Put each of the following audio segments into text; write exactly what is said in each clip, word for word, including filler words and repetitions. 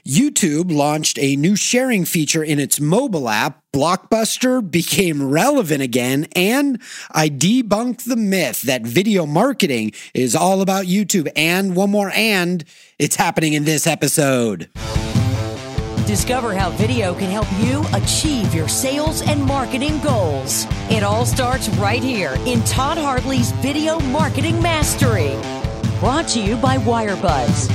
YouTube launched a new sharing feature in its mobile app. Blockbuster became relevant again, and I debunked the myth that video marketing is all about YouTube. And one more and, it's happening in this episode. Discover how video can help you achieve your sales and marketing goals. It all starts right here in Todd Hartley's Video Marketing Mastery. Brought to you by Wirebuzz.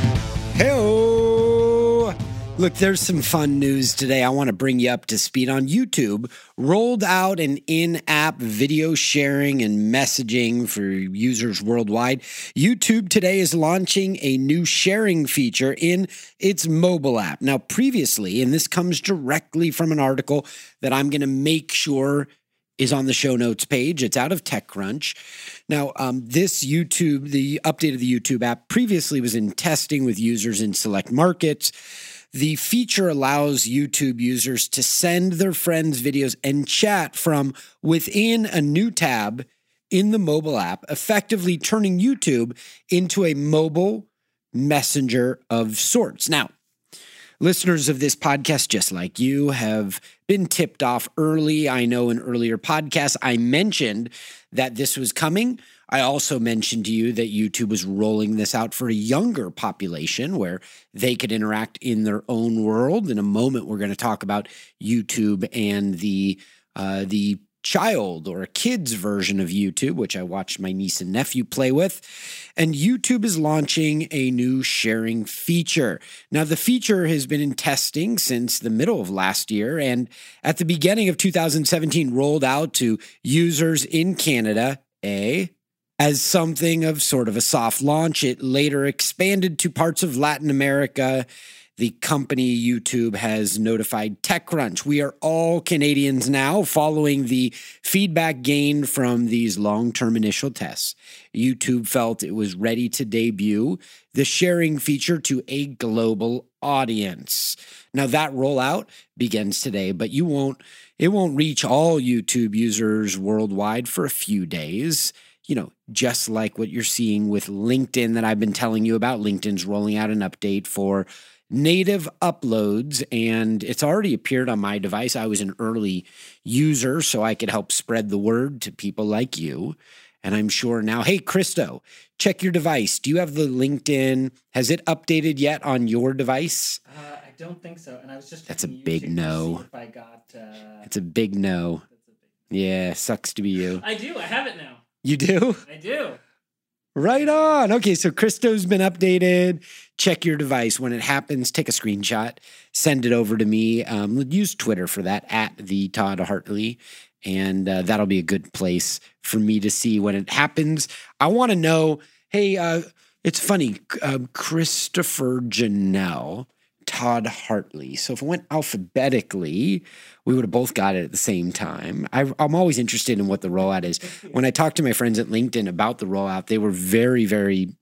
Hey-o! Look, there's some fun news today. I want to bring you up to speed on YouTube. Rolled out an in-app video sharing and messaging for users worldwide. YouTube today is launching a new sharing feature in its mobile app. Now, previously, and this comes directly from an article that I'm going to make sure is on the show notes page. It's out of TechCrunch. Now, um, this YouTube, the update of the YouTube app previously was in testing with users in select markets. The feature allows YouTube users to send their friends videos and chat from within a new tab in the mobile app, effectively turning YouTube into a mobile messenger of sorts. Now, listeners of this podcast, just like you, have been tipped off early. I know in earlier podcasts, I mentioned that this was coming. I also mentioned to you that YouTube was rolling this out for a younger population where they could interact in their own world. In a moment, we're going to talk about YouTube and the uh, the child or a kid's version of YouTube, which I watched my niece and nephew play with. And YouTube is launching a new sharing feature. Now, the feature has been in testing since the middle of last year, and at the beginning of two thousand seventeen rolled out to users in Canada, A, as something of sort of a soft launch. It later expanded to parts of Latin America. The company YouTube has notified TechCrunch. We are all Canadians now following the feedback gained from these long-term initial tests. YouTube felt it was ready to debut the sharing feature to a global audience. Now that rollout begins today, but you won't, it won't reach all YouTube users worldwide for a few days. You know, just like what you're seeing with LinkedIn that I've been telling you about. LinkedIn's rolling out an update for native uploads, and it's already appeared on my device. I was an early user, so I could help spread the word to people like you. And I'm sure now, hey, Christo, check your device. Do you have the LinkedIn? Has it updated yet on your device? Uh, I don't think so. And I was just That's a checking big YouTube no. to see if I got. Uh, It's a big no. that's a big Yeah, sucks to be you. I do. I have it now. You do? I do. Right on. Okay, so Christo's been updated. Check your device. When it happens, take a screenshot, send it over to me. Um, use Twitter for that, at the Todd Hartley, and uh, that'll be a good place for me to see when it happens. I want to know, hey, uh, it's funny, uh, Christopher Janelle, Todd Hartley. So if it went alphabetically, we would have both got it at the same time. I, I'm always interested in what the rollout is. When I talked to my friends at LinkedIn about the rollout, they were very, very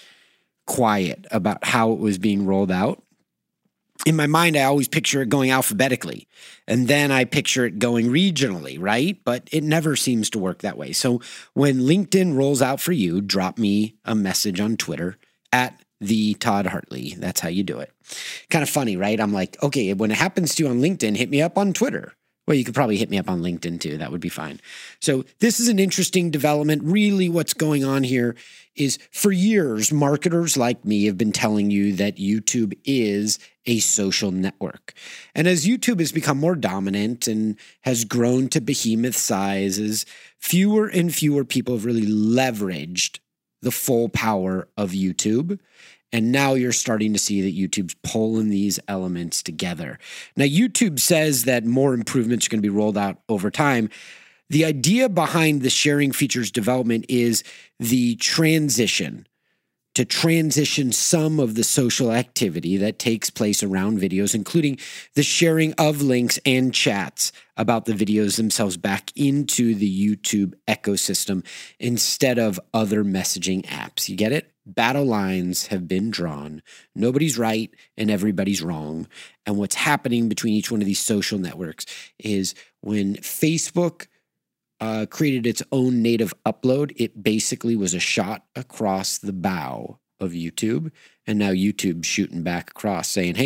quiet about how it was being rolled out. In my mind, I always picture it going alphabetically, and then I picture it going regionally, right? But it never seems to work that way. So when LinkedIn rolls out for you, drop me a message on Twitter at the Todd Hartley. That's how you do it. Kind of funny, right? I'm like, okay, when it happens to you on LinkedIn, hit me up on Twitter. Well, you could probably hit me up on LinkedIn too. That would be fine. So this is an interesting development. Really what's going on here is for years, marketers like me have been telling you that YouTube is a social network. And as YouTube has become more dominant and has grown to behemoth sizes, fewer and fewer people have really leveraged the full power of YouTube. And now you're starting to see that YouTube's pulling these elements together. Now, YouTube says that more improvements are going to be rolled out over time. The idea behind the sharing features development is the transition, to transition some of the social activity that takes place around videos, including the sharing of links and chats about the videos themselves, back into the YouTube ecosystem instead of other messaging apps. You get it? Battle lines have been drawn. Nobody's right and everybody's wrong. And what's happening between each one of these social networks is when Facebook uh, created its own native upload, it basically was a shot across the bow of YouTube. And now YouTube's shooting back across saying, hey,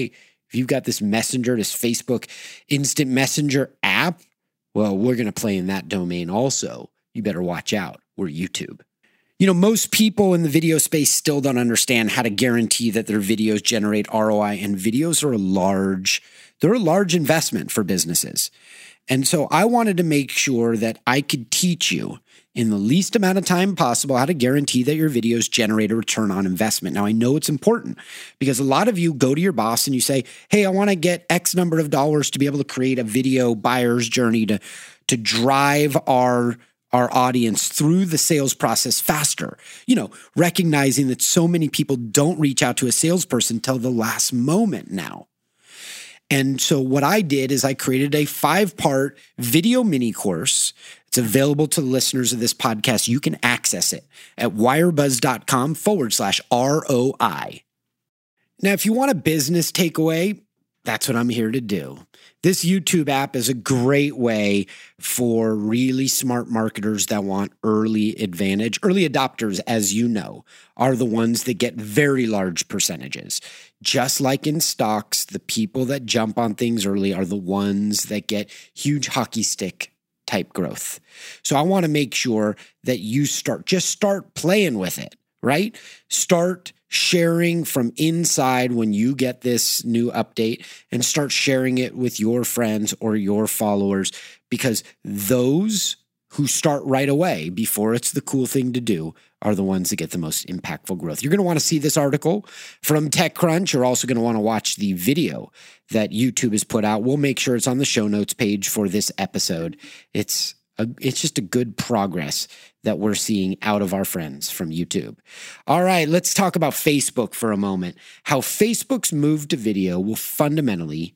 If you've got this Messenger, this Facebook Instant Messenger app, well, we're going to play in that domain also. You better watch out. We're YouTube. You know, most people in the video space still don't understand how to guarantee that their videos generate R O I, and videos are a large, they're a large investment for businesses. And so I wanted to make sure that I could teach you in the least amount of time possible how to guarantee that your videos generate a return on investment. Now, I know it's important because a lot of you go to your boss and you say, hey, I want to get X number of dollars to be able to create a video buyer's journey to, to drive our our audience through the sales process faster, you know, recognizing that so many people don't reach out to a salesperson till the last moment now. And so what I did is I created a five-part video mini course. It's available to the listeners of this podcast. You can access it at wirebuzz.com forward slash ROI. Now, if you want a business takeaway, that's what I'm here to do. This YouTube app is a great way for really smart marketers that want early advantage. Early adopters, as you know, are the ones that get very large percentages. Just like in stocks, the people that jump on things early are the ones that get huge hockey stick type growth. So I want to make sure that you start, just start playing with it, right? Start sharing from inside when you get this new update and start sharing it with your friends or your followers, because those who start right away before it's the cool thing to do are the ones that get the most impactful growth. You're going to want to see this article from TechCrunch. You're also going to want to watch the video that YouTube has put out. We'll make sure it's on the show notes page for this episode. It's a, it's just a good progress that we're seeing out of our friends from YouTube. All right, let's talk about Facebook for a moment. How Facebook's move to video will fundamentally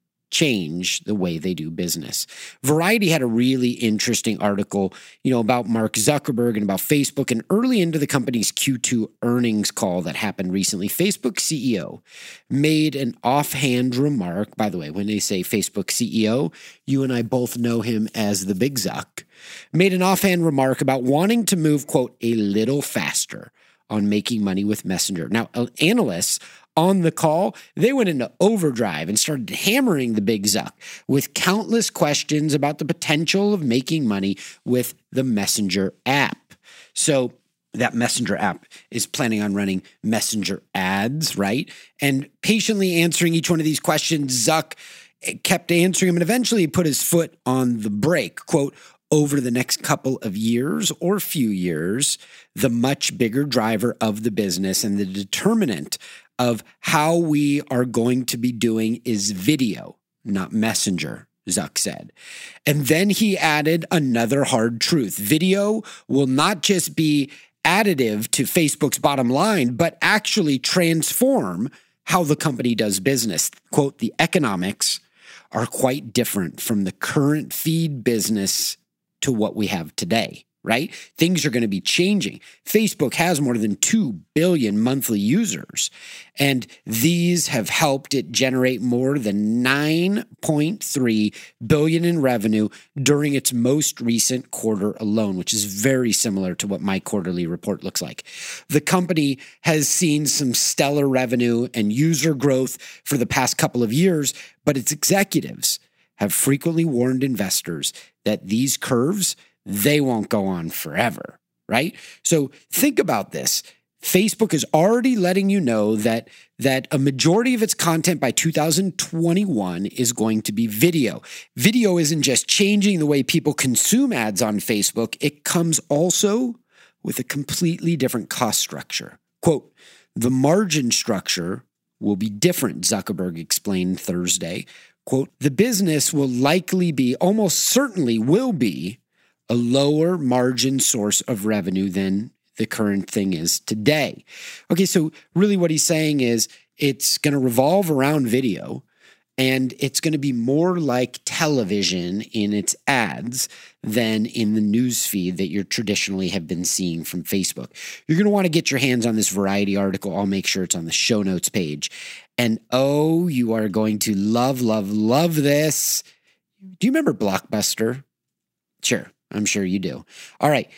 change the way they do business. Variety had a really interesting article, you know, about Mark Zuckerberg and about Facebook, and early into the company's Q two earnings call that happened recently, Facebook C E O made an offhand remark. By the way, when they say Facebook C E O, you and I both know him as the Big Zuck, made an offhand remark about wanting to move, quote, a little faster on making money with Messenger. Now, analysts on the call, they went into overdrive and started hammering the Big Zuck with countless questions about the potential of making money with the Messenger app. So that Messenger app is planning on running Messenger ads, right? And patiently answering each one of these questions, Zuck kept answering them, and eventually he put his foot on the brake. Quote, over the next couple of years or few years, the much bigger driver of the business and the determinant of how we are going to be doing is video, not Messenger, Zuck said. And then he added another hard truth. Video will not just be additive to Facebook's bottom line, but actually transform how the company does business. Quote, the economics are quite different from the current feed business to what we have today, right? Things are going to be changing. Facebook has more than two billion monthly users, and these have helped it generate more than nine point three billion dollars in revenue during its most recent quarter alone, which is very similar to what my quarterly report looks like. The company has seen some stellar revenue and user growth for the past couple of years, but its executives have frequently warned investors that these curves, they won't go on forever, right? So think about this. Facebook is already letting you know that, that a majority of its content by two thousand twenty-one is going to be video. Video isn't just changing the way people consume ads on Facebook. It comes also with a completely different cost structure. Quote, the margin structure will be different, Zuckerberg explained Thursday. Quote, the business will likely be, almost certainly will be, a lower margin source of revenue than the current thing is today. Okay, so really what he's saying is it's going to revolve around video, and it's going to be more like television in its ads than in the news feed that you traditionally have been seeing from Facebook. You're going to want to get your hands on this Variety article. I'll make sure it's on the show notes page. And oh, you are going to love, love, love this. Do you remember Blockbuster? Sure, I'm sure you do. All right.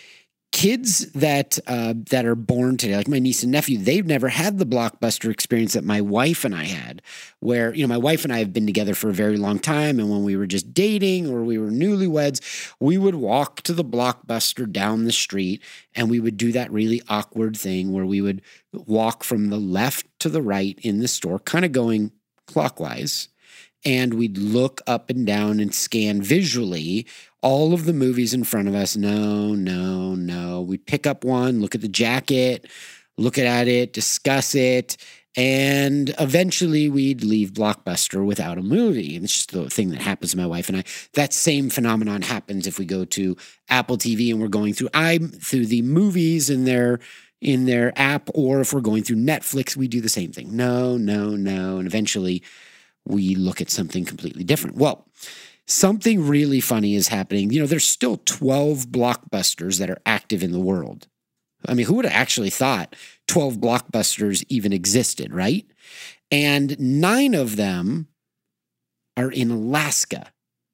kids that uh, that are born today, like my niece and nephew, they've never had the Blockbuster experience that my wife and I had, where, you know, my wife and I have been together for a very long time. And when we were just dating or we were newlyweds, we would walk to the Blockbuster down the street, and we would do that really awkward thing where we would walk from the left to the right in the store, kind of going clockwise. And we'd look up and down and scan visually all of the movies in front of us. No, no, no. We'd pick up one, look at the jacket, look at it, discuss it, and eventually we'd leave Blockbuster without a movie. And it's just the thing that happens to my wife and I. That same phenomenon happens if we go to Apple T V and we're going through I'm through the movies in their in their app, or if we're going through Netflix, we do the same thing. No, no, no. And eventually we look at something completely different. Well, something really funny is happening. You know, there's still twelve Blockbusters that are active in the world. I mean, who would have actually thought twelve Blockbusters even existed, right? And nine of them are in Alaska.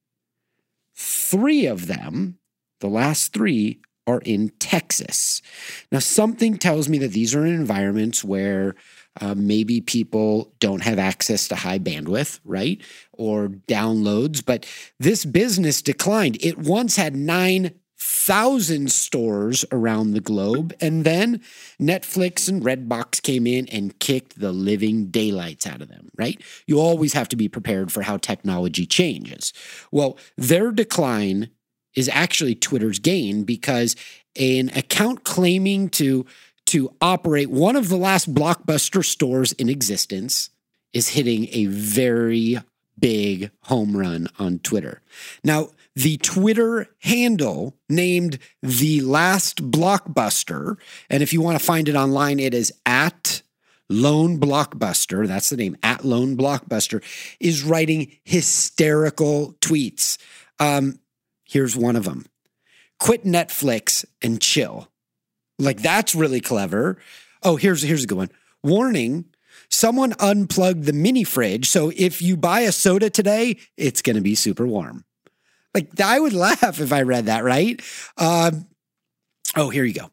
Three of them, the last three, are in Texas. Now, something tells me that these are in environments where Uh, maybe people don't have access to high bandwidth, right? Or downloads, but this business declined. It once had nine thousand stores around the globe, and then Netflix and Redbox came in and kicked the living daylights out of them, right? You always have to be prepared for how technology changes. Well, their decline is actually Twitter's gain, because an account claiming to to operate one of the last Blockbuster stores in existence is hitting a very big home run on Twitter. Now, the Twitter handle named The Last Blockbuster, and if you want to find it online, it is at Lone Blockbuster, that's the name, at Lone Blockbuster, is writing hysterical tweets. Um, here's one of them. Quit Netflix and chill. Like, that's really clever. Oh, here's, here's a good one. Warning, someone unplugged the mini fridge, so if you buy a soda today, it's going to be super warm. Like, I would laugh if I read that, right? Um, oh, here you go.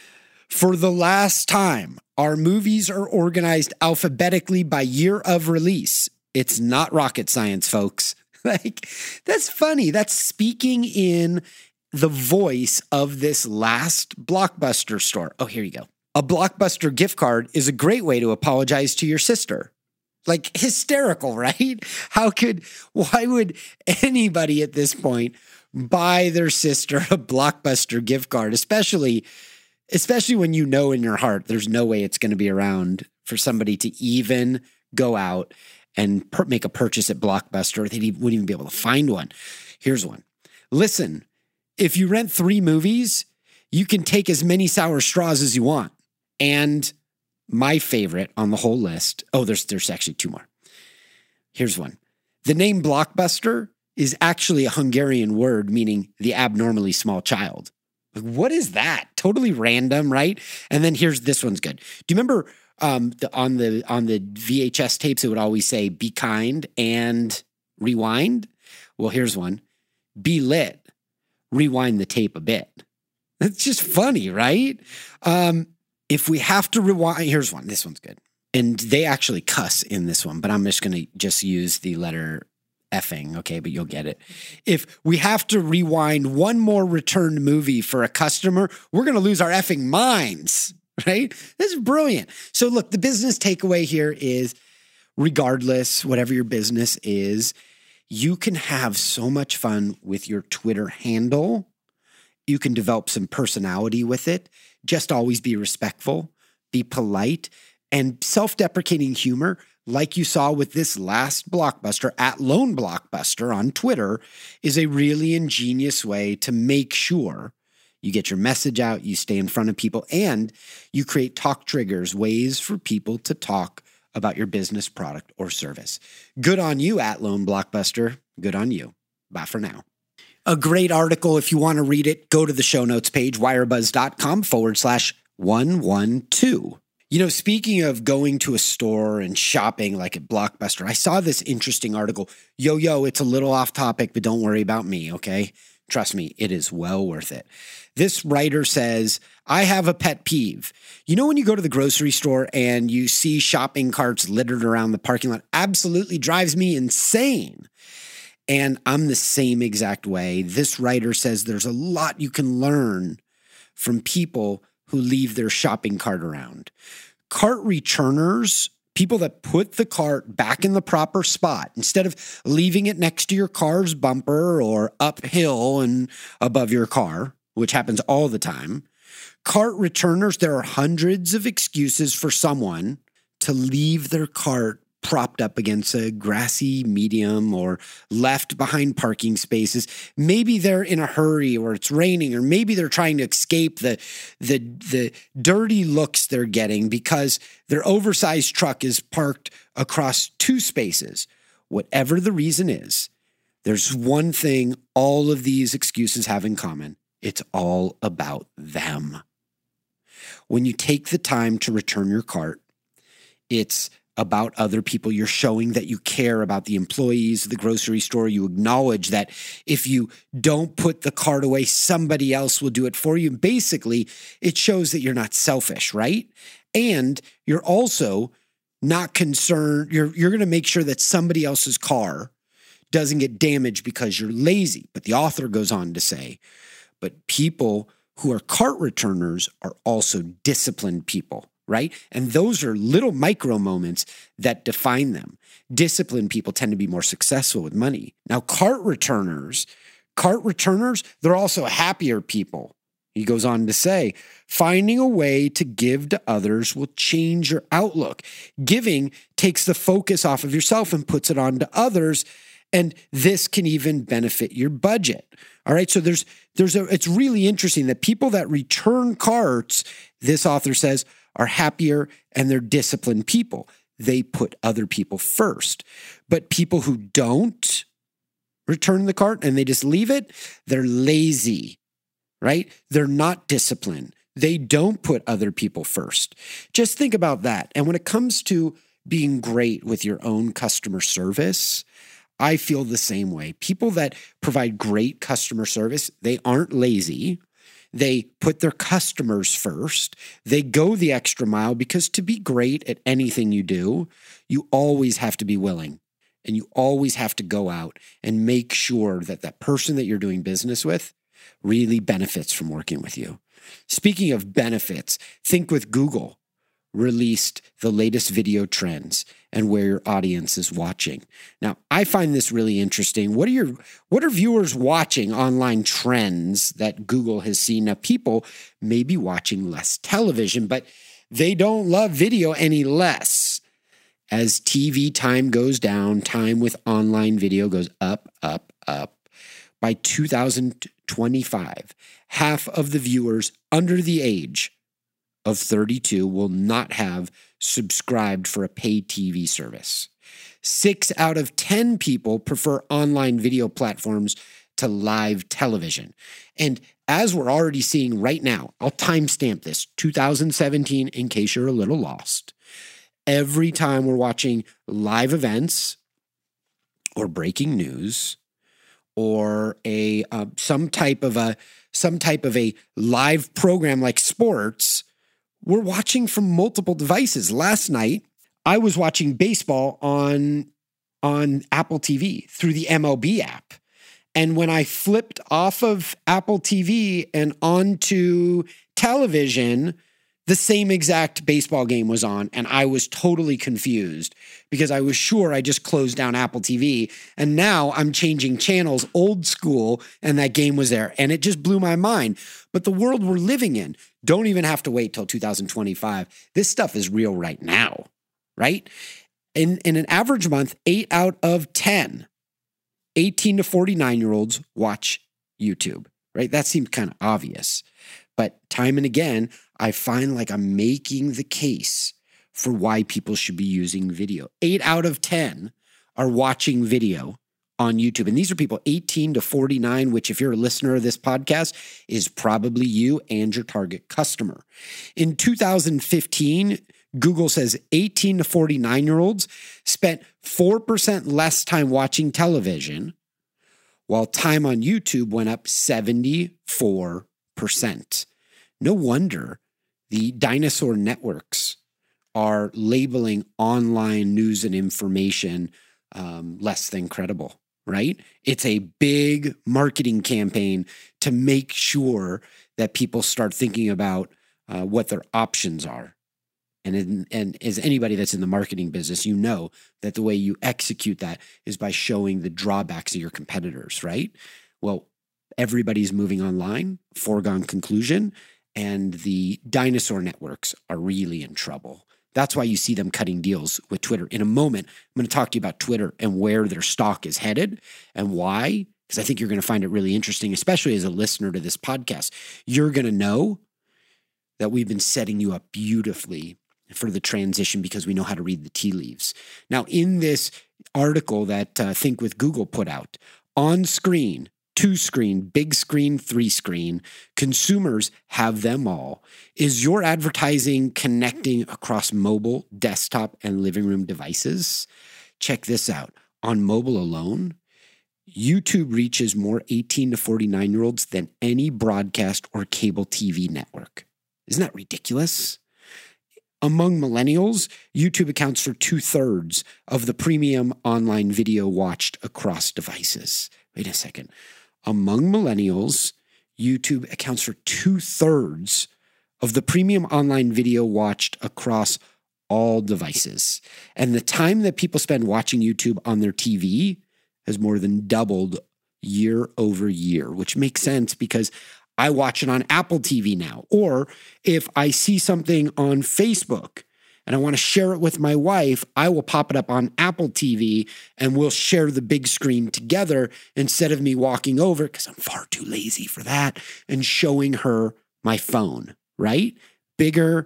For the last time, our movies are organized alphabetically by year of release. It's not rocket science, folks. Like, that's funny. That's speaking in the voice of this last Blockbuster store. Oh, here you go. A Blockbuster gift card is a great way to apologize to your sister. Like, hysterical, right? How could, why would anybody at this point buy their sister a Blockbuster gift card, especially, especially when you know in your heart there's no way it's going to be around for somebody to even go out and per- make a purchase at Blockbuster. They wouldn't even be able to find one. Here's one. Listen, if you rent three movies, you can take as many sour straws as you want. And my favorite on the whole list, oh, there's there's actually two more. Here's one. The name Blockbuster is actually a Hungarian word meaning the abnormally small child. Like, what is that? Totally random, right? And then here's, this one's good. Do you remember um, the, on the on the V H S tapes, it would always say, be kind and rewind? Well, here's one. Be lit. Rewind the tape a bit. That's just funny, right? Um, if we have to rewind, here's one. This one's good. And they actually cuss in this one, but I'm just going to just use the letter effing, okay? But you'll get it. If we have to rewind one more returned movie for a customer, we're going to lose our effing minds, right? This is brilliant. So look, the business takeaway here is, regardless, whatever your business is, you can have so much fun with your Twitter handle. You can develop some personality with it. Just always be respectful, be polite, and self-deprecating humor, like you saw with this last Blockbuster, at Lone Blockbuster on Twitter, is a really ingenious way to make sure you get your message out, you stay in front of people, and you create talk triggers, ways for people to talk about your business, product, or service. Good on you, at Lone Blockbuster. Good on you. Bye for now. A great article. If you want to read it, go to the show notes page, wirebuzz.com forward slash 112. You know, speaking of going to a store and shopping like at Blockbuster, I saw this interesting article. Yo, yo, it's a little off topic, but don't worry about me, okay? Trust me, it is well worth it. This writer says, I have a pet peeve. You know when you go to the grocery store and you see shopping carts littered around the parking lot? Absolutely drives me insane. And I'm the same exact way. This writer says there's a lot you can learn from people who leave their shopping cart around. Cart returners, people that put the cart back in the proper spot, instead of leaving it next to your car's bumper or uphill and above your car, which happens all the time. Cart returners, there are hundreds of excuses for someone to leave their cart propped up against a grassy medium or left behind parking spaces. Maybe they're in a hurry or it's raining, or maybe they're trying to escape the, the, the dirty looks they're getting because their oversized truck is parked across two spaces. Whatever the reason is, there's one thing all of these excuses have in common. It's all about them. When you take the time to return your cart, it's about other people. You're showing that you care about the employees of the grocery store. You acknowledge that if you don't put the cart away, somebody else will do it for you. Basically, it shows that you're not selfish, right? And you're also not concerned. You're, you're going to make sure that somebody else's car doesn't get damaged because you're lazy. But the author goes on to say, but people who are cart returners are also disciplined people. Right? And those are little micro moments that define them. Disciplined people tend to be more successful with money. Now, cart returners, cart returners, they're also happier people. He goes on to say, finding a way to give to others will change your outlook. Giving takes the focus off of yourself and puts it on to others. And this can even benefit your budget. All right. So there's, there's a, it's really interesting that people that return carts, this author says, are happier and they're disciplined people. They put other people first. But people who don't return the cart and they just leave it, they're lazy, right? They're not disciplined. They don't put other people first. Just think about that. And when it comes to being great with your own customer service, I feel the same way. People that provide great customer service, they aren't lazy. They put their customers first. They go the extra mile because to be great at anything you do, you always have to be willing and you always have to go out and make sure that that person that you're doing business with really benefits from working with you. Speaking of benefits, think with Google released the latest video trends and where your audience is watching. Now, I find this really interesting. What are your what are viewers watching online trends that Google has seen? Now, people may be watching less television, but they don't love video any less. As T V time goes down, time with online video goes up, up, up. By two thousand twenty-five, half of the viewers under the age of thirty-two will not have subscribed for a paid T V service. Six out of ten people prefer online video platforms to live television. And as we're already seeing right now, I'll timestamp this, two thousand seventeen, in case you're a little lost. Every time we're watching live events or breaking news or a uh, some type of a some type of a live program like sports, we're watching from multiple devices. Last night, I was watching baseball on, on Apple T V through the M L B app. And when I flipped off of Apple T V and onto television, the same exact baseball game was on. And I was totally confused because I was sure I just closed down Apple T V. And now I'm changing channels old school and that game was there. And it just blew my mind. But the world we're living in, don't even have to wait till two thousand twenty-five. This stuff is real right now, right? In, in an average month, eight out of ten eighteen to forty-nine-year-olds watch YouTube, right? That seems kind of obvious. But time and again, I find like I'm making the case for why people should be using video. Eight out of ten are watching video on YouTube. And these are people eighteen to forty-nine, which if you're a listener of this podcast is probably you and your target customer. In two thousand fifteen, Google says eighteen to forty-nine-year-olds spent four percent less time watching television, while time on YouTube went up seventy-four percent. No wonder the dinosaur networks are labeling online news and information um, less than credible, right? It's a big marketing campaign to make sure that people start thinking about uh, what their options are. And, in, and as anybody that's in the marketing business, you know that the way you execute that is by showing the drawbacks of your competitors, right? Well, everybody's moving online, foregone conclusion, and the dinosaur networks are really in trouble. That's why you see them cutting deals with Twitter. In a moment, I'm going to talk to you about Twitter and where their stock is headed and why, because I think you're going to find it really interesting, especially as a listener to this podcast. You're going to know that we've been setting you up beautifully for the transition because we know how to read the tea leaves. Now, in this article that uh, Think with Google put out, on screen, two screen, big screen, three screen, consumers have them all. Is your advertising connecting across mobile, desktop, and living room devices? Check this out. On mobile alone, YouTube reaches more eighteen to forty-nine-year-olds than any broadcast or cable T V network. Isn't that ridiculous? Among millennials, YouTube accounts for two-thirds of the premium online video watched across devices. Wait a second. Among millennials, YouTube accounts for two-thirds of the premium online video watched across all devices. And the time that people spend watching YouTube on their T V has more than doubled year over year, which makes sense because I watch it on Apple T V now. Or if I see something on Facebook and I want to share it with my wife, I will pop it up on Apple T V and we'll share the big screen together instead of me walking over, because I'm far too lazy for that, and showing her my phone, right? Bigger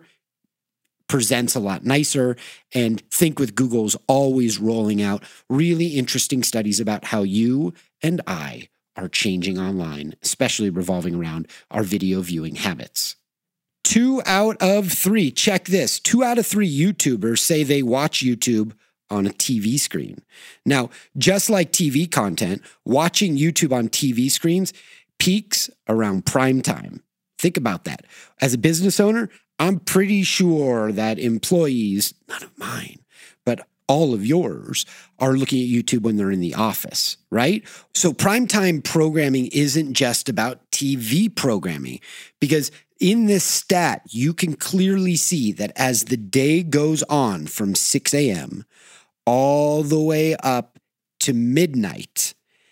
presents a lot nicer, and Think with Google's always rolling out really interesting studies about how you and I are changing online, especially revolving around our video viewing habits. Two out of three, check this, two out of three YouTubers say they watch YouTube on a T V screen. Now, just like T V content, watching YouTube on T V screens peaks around prime time. Think about that. As a business owner, I'm pretty sure that employees, none of mine, but all of yours, are looking at YouTube when they're in the office, right? So primetime programming isn't just about T V programming, because in this stat, you can clearly see that as the day goes on from six a.m. all the way up to midnight,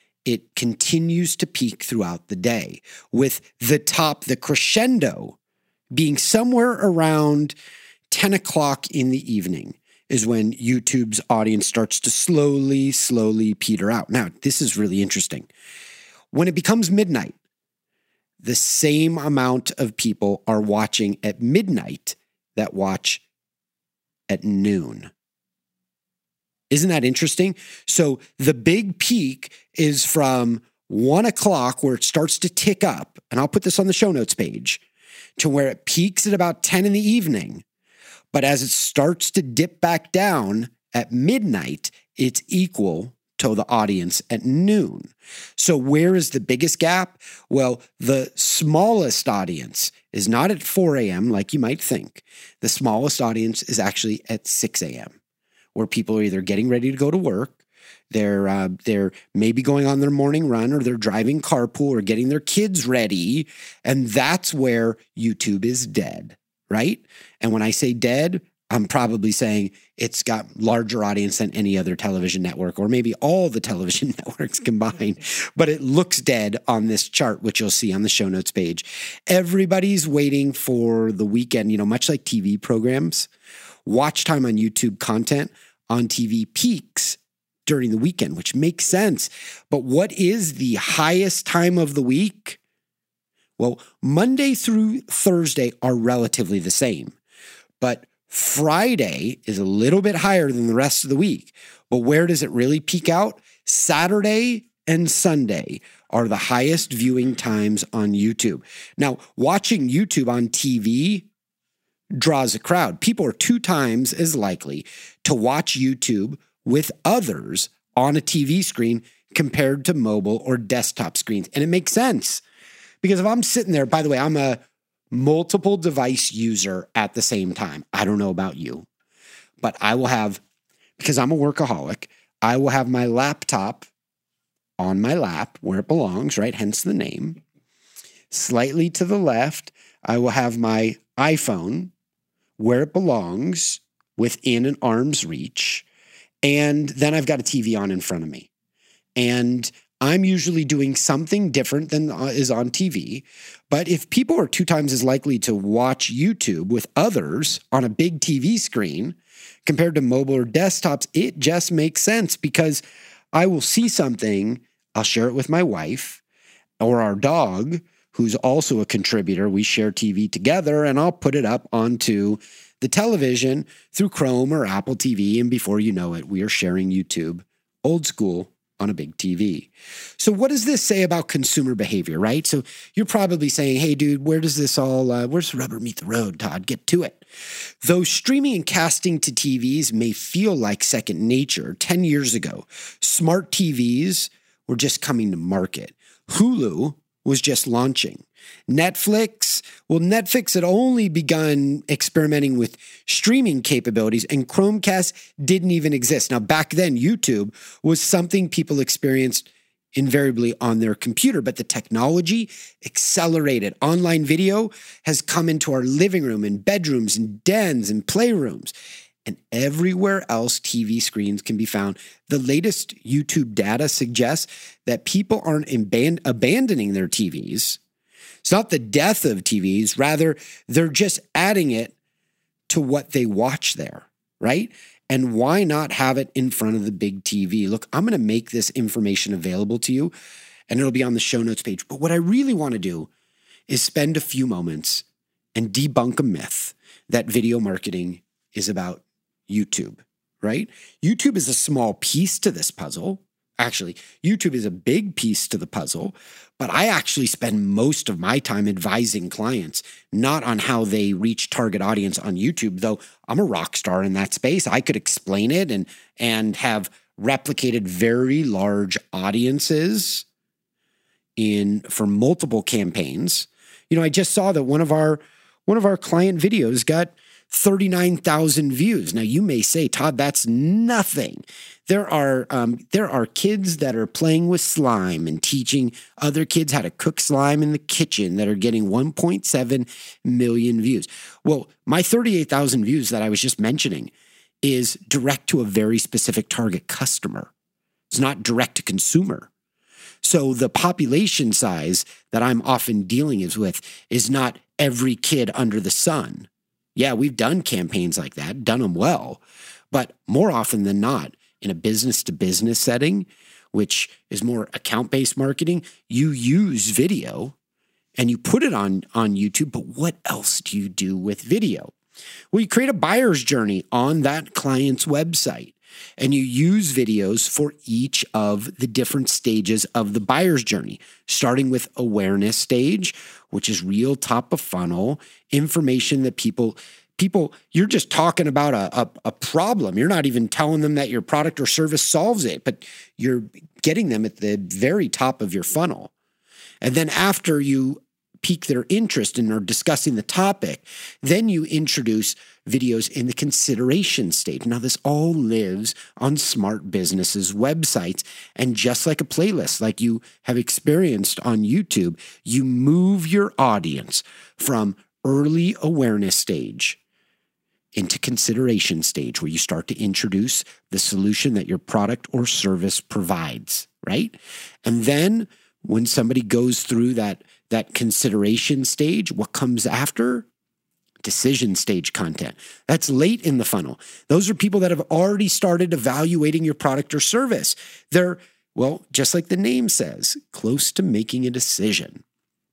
it continues to peak throughout the day, with the top, the crescendo, being somewhere around ten o'clock in the evening is when YouTube's audience starts to slowly, slowly peter out. Now, this is really interesting. When it becomes midnight, the same amount of people are watching at midnight that watch at noon. Isn't that interesting? So the big peak is from one o'clock, where it starts to tick up, and I'll put this on the show notes page, to where it peaks at about ten in the evening. But as it starts to dip back down at midnight, it's equal to the audience at noon. So where is the biggest gap? Well, the smallest audience is not at four a.m. like you might think. The smallest audience is actually at six a.m., where people are either getting ready to go to work, they're uh, they're maybe going on their morning run, or they're driving carpool, or getting their kids ready, and that's where YouTube is dead, right? And when I say dead, I'm probably saying it's got larger audience than any other television network, or maybe all the television networks combined, but it looks dead on this chart, which you'll see on the show notes page. Everybody's waiting for the weekend, you know, much like T V programs. Watch time on YouTube content on T V peaks during the weekend, which makes sense. But what is the highest time of the week? Well, Monday through Thursday are relatively the same, but Friday is a little bit higher than the rest of the week. But where does it really peak out? Saturday and Sunday are the highest viewing times on YouTube. Now, watching YouTube on T V draws a crowd. People are two times as likely to watch YouTube with others on a T V screen compared to mobile or desktop screens. And it makes sense because if I'm sitting there, by the way, I'm a multiple device user at the same time. I don't know about you, but I will have, because I'm a workaholic, I will have my laptop on my lap where it belongs, right? Hence the name. Slightly to the left, I will have my iPhone where it belongs within an arm's reach. And then I've got a T V on in front of me. And I'm usually doing something different than is on T V. But if people are two times as likely to watch YouTube with others on a big T V screen compared to mobile or desktops, it just makes sense because I will see something, I'll share it with my wife or our dog, who's also a contributor. We share T V together, and I'll put it up onto the television through Chrome or Apple T V. And before you know it, we are sharing YouTube, old school, on a big T V. So what does this say about consumer behavior, right? So you're probably saying, hey, dude, where does this all, uh, where's the rubber meet the road, Todd? Get to it. Though streaming and casting to T Vs may feel like second nature, ten years ago, smart T Vs were just coming to market. Hulu was just launching. Netflix, well, Netflix had only begun experimenting with streaming capabilities, and Chromecast didn't even exist. Now, back then, YouTube was something people experienced invariably on their computer, but the technology accelerated. Online video has come into our living room and bedrooms and dens and playrooms. And everywhere else T V screens can be found. The latest YouTube data suggests that people aren't aban- abandoning their T Vs. It's not the death of T Vs. Rather, they're just adding it to what they watch there, right? And why not have it in front of the big T V? Look, I'm going to make this information available to you, and it'll be on the show notes page. But what I really want to do is spend a few moments and debunk a myth that video marketing is about YouTube, right? YouTube is a small piece to this puzzle. Actually, YouTube is a big piece to the puzzle, but I actually spend most of my time advising clients, not on how they reach target audience on YouTube, though I'm a rock star in that space. I could explain it and, and have replicated very large audiences in for multiple campaigns. You know, I just saw that one of our one of our client videos got thirty-nine thousand views. Now, you may say, Todd, that's nothing. There are um, there are kids that are playing with slime and teaching other kids how to cook slime in the kitchen that are getting one point seven million views. Well, my thirty-eight thousand views that I was just mentioning is direct to a very specific target customer. It's not direct to consumer. So the population size that I'm often dealing is with is not every kid under the sun. Yeah, we've done campaigns like that, done them well, but more often than not, in a business-to-business setting, which is more account-based marketing, you use video and you put it on, on YouTube, but what else do you do with video? Well, you create a buyer's journey on that client's website, and you use videos for each of the different stages of the buyer's journey, starting with awareness stage, which is real top of funnel, information that people, people, you're just talking about a, a, a problem. You're not even telling them that your product or service solves it, but you're getting them at the very top of your funnel. And then after you pique their interest and are discussing the topic, then you introduce videos in the consideration stage. Now, this all lives on smart businesses' websites. And just like a playlist, like you have experienced on YouTube, you move your audience from early awareness stage into consideration stage, where you start to introduce the solution that your product or service provides, right? And then when somebody goes through that that consideration stage, what comes after? Decision stage content. That's late in the funnel. Those are people that have already started evaluating your product or service. They're, well, just like the name says, close to making a decision.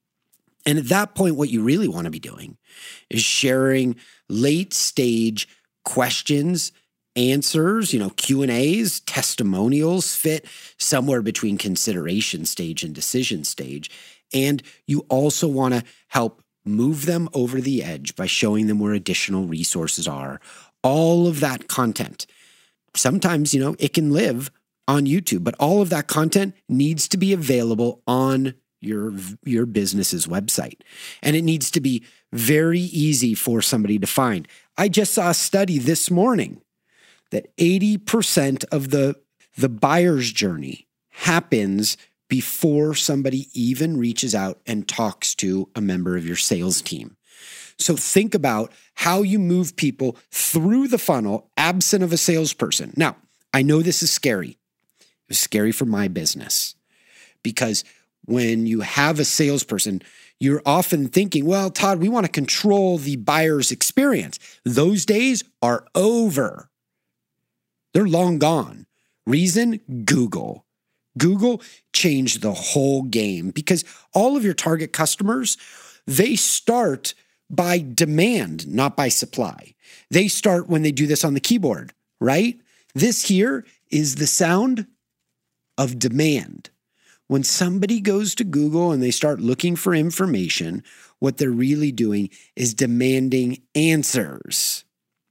And at that point, what you really want to be doing is sharing late stage questions, answers, you know, Q and A's, testimonials fit somewhere between consideration stage and decision stage. And you also want to help move them over the edge by showing them where additional resources are. All of that content. Sometimes, you know, it can live on YouTube, but all of that content needs to be available on your, your business's website. And it needs to be very easy for somebody to find. I just saw a study this morning that eighty percent of the, the buyer's journey happens before somebody even reaches out and talks to a member of your sales team. So think about how you move people through the funnel absent of a salesperson. Now, I know this is scary. It was scary for my business because when you have a salesperson, you're often thinking, well, Todd, we want to control the buyer's experience. Those days are over. They're long gone. Reason? Google. Google changed the whole game because all of your target customers, they start by demand, not by supply. They start when they do this on the keyboard, right? This here is the sound of demand. When somebody goes to Google and they start looking for information, what they're really doing is demanding answers.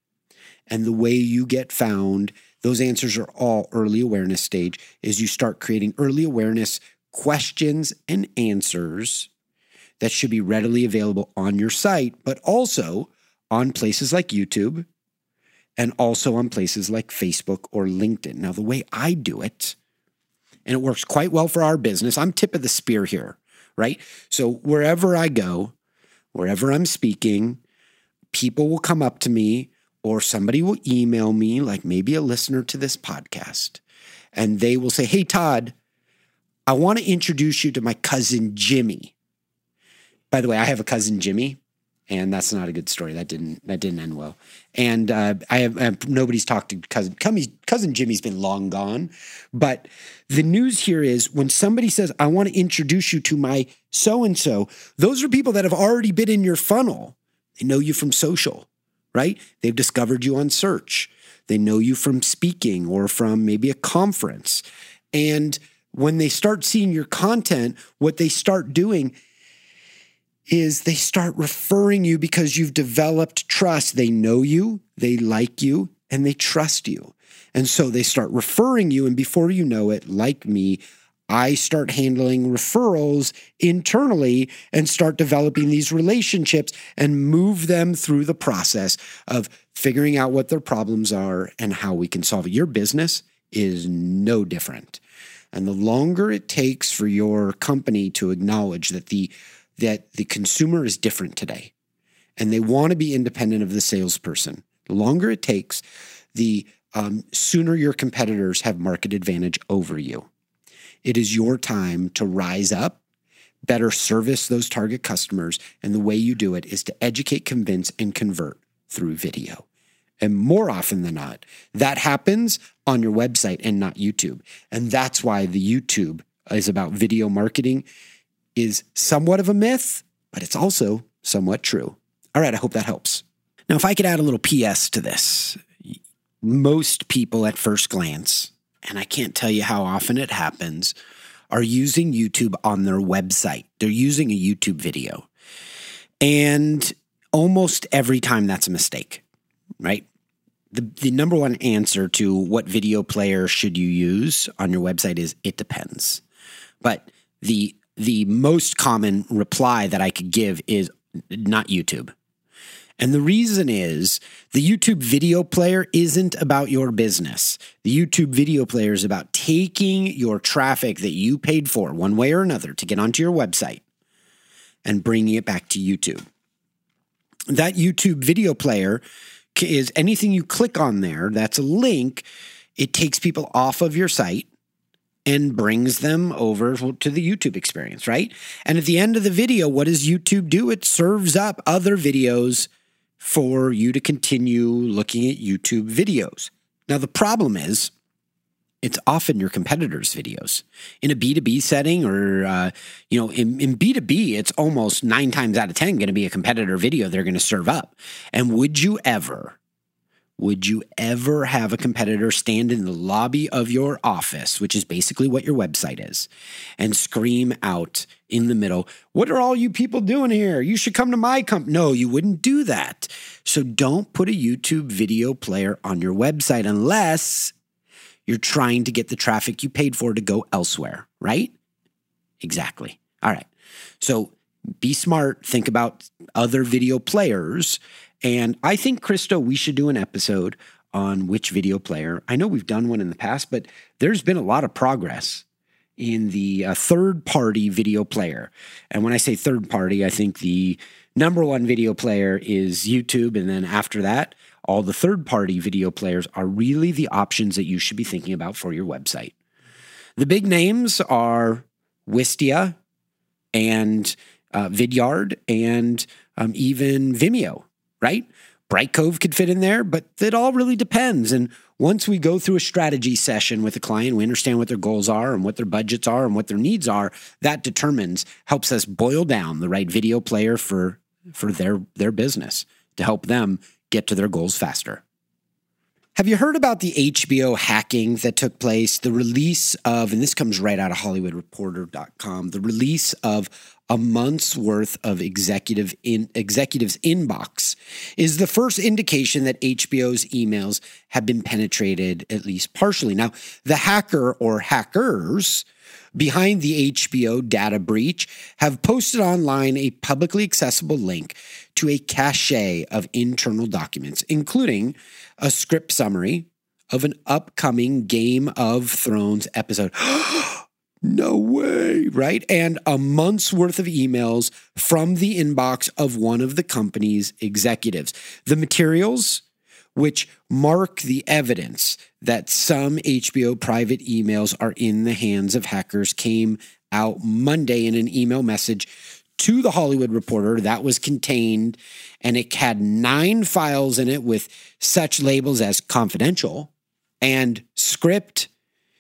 And the way you get found, those answers are all early awareness stage, is you start creating early awareness questions and answers that should be readily available on your site, but also on places like YouTube and also on places like Facebook or LinkedIn. Now, the way I do it, and it works quite well for our business, I'm tip of the spear here, right? So wherever I go, wherever I'm speaking, people will come up to me or somebody will email me, like maybe a listener to this podcast, and they will say, hey, Todd, I want to introduce you to my cousin Jimmy. By the way, I have a cousin Jimmy, and that's not a good story. That didn't that didn't end well. And uh, I have, I have nobody's talked to cousin cousin Jimmy's been long gone. But the news here is when somebody says, I want to introduce you to my so-and-so, those are people that have already been in your funnel. They know you from social, right? They've discovered you on search. They know you from speaking or from maybe a conference. And when they start seeing your content, what they start doing is they start referring you because you've developed trust. They know you, they like you, and they trust you. And so they start referring you. And before you know it, like me, I start handling referrals internally and start developing these relationships and move them through the process of figuring out what their problems are and how we can solve it. Your business is no different. And the longer it takes for your company to acknowledge that the that the consumer is different today and they want to be independent of the salesperson, the longer it takes, the um, sooner your competitors have market advantage over you. It is your time to rise up, better service those target customers, and the way you do it is to educate, convince, and convert through video. And more often than not, that happens on your website and not YouTube. And that's why the YouTube is about video marketing is somewhat of a myth, but it's also somewhat true. All right, I hope that helps. Now, if I could add a little P S to this, most people at first glance, and I can't tell you how often it happens, are using YouTube on their website. They're using a YouTube video. And almost every time that's a mistake, right? The, the number one answer to what video player should you use on your website is it depends. But the The most common reply that I could give is not YouTube. And the reason is the YouTube video player isn't about your business. The YouTube video player is about taking your traffic that you paid for one way or another to get onto your website and bringing it back to YouTube. That YouTube video player is anything you click on there, that's a link. It takes people off of your site and brings them over to the YouTube experience, right? And at the end of the video, what does YouTube do? It serves up other videos for you to continue looking at YouTube videos. Now, the problem is it's often your competitors' videos. In a B two B setting or, uh, you know, in, in B two B, it's almost nine times out of ten going to be a competitor video they're going to serve up. And would you ever... Would you ever have a competitor stand in the lobby of your office, which is basically what your website is, and scream out in the middle, what are all you people doing here? You should come to my company. No, you wouldn't do that. So don't put a YouTube video player on your website unless You're trying to get the traffic you paid for to go elsewhere, right? Exactly. All right. So be smart. Think about other video players. And I think, Christo, we should do an episode on which video player. I know we've done one in the past, but there's been a lot of progress in the uh, third-party video player. And when I say third-party, I think the number one video player is YouTube. And then after that, all the third-party video players are really the options that you should be thinking about for your website. The big names are Wistia and uh, Vidyard and um, even Vimeo, right? Brightcove could fit in there, but it all really depends. And once we go through a strategy session with a client, we understand what their goals are and what their budgets are and what their needs are. That determines, helps us boil down the right video player for, for their, their business to help them get to their goals faster. Have you heard about the H B O hacking that took place? The release of, and this comes right out of Hollywood Reporter dot com, the release of a month's worth of executive in, executives' inbox is the first indication that H B O's emails have been penetrated, at least partially. Now, the hacker or hackers behind the H B O data breach have posted online a publicly accessible link to a cache of internal documents, including a script summary of an upcoming Game of Thrones episode. No way, right? And a month's worth of emails from the inbox of one of the company's executives. The materials, which mark the evidence that some H B O private emails are in the hands of hackers, came out Monday in an email message to the Hollywood Reporter that was contained, and it had nine files in it with such labels as confidential and script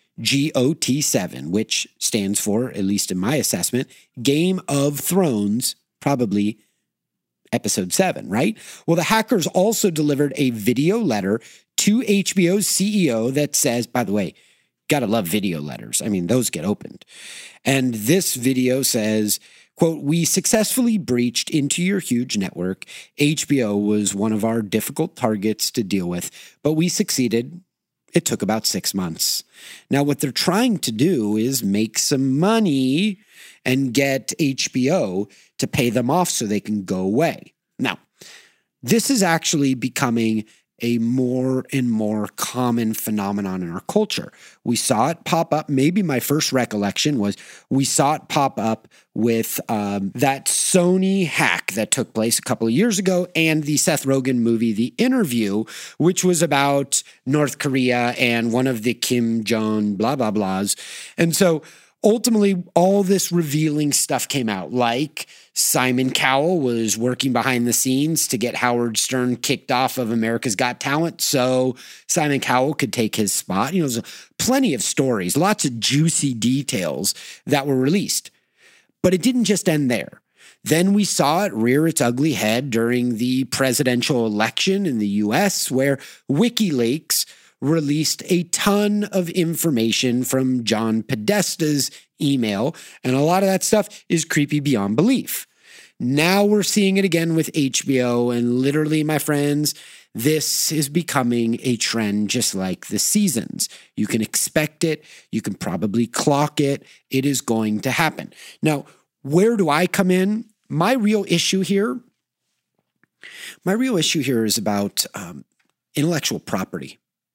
G O T seven, which stands for, at least in my assessment, Game of Thrones, probably episode seven, right? Well, the hackers also delivered a video letter to H B O's C E O that says, by the way, gotta love video letters. I mean, those get opened. And this video says, quote, "We successfully breached into your huge network. H B O was one of our difficult targets to deal with, but we succeeded. It took about six months. Now, what they're trying to do is make some money and get H B O to pay them off so they can go away. Now, this is actually becoming a more and more common phenomenon in our culture. We saw it pop up. Maybe my first recollection was we saw it pop up with um, that Sony hack that took place a couple of years ago and the Seth Rogen movie, The Interview, which was about North Korea and one of the Kim Jong blah, blah, blahs. And so ultimately, all this revealing stuff came out, like Simon Cowell was working behind the scenes to get Howard Stern kicked off of America's Got Talent so Simon Cowell could take his spot. You know, there's plenty of stories, lots of juicy details that were released. But it didn't just end there. Then we saw it rear its ugly head during the presidential election in the U S, where WikiLeaks released a ton of information from John Podesta's email, and a lot of that stuff is creepy beyond belief. Now we're seeing it again with H B O, and literally, my friends, this is becoming a trend just like the seasons. You can expect it. You can probably clock it. It is going to happen. Now, where do I come in? My real issue here, my real issue here is about um, intellectual property.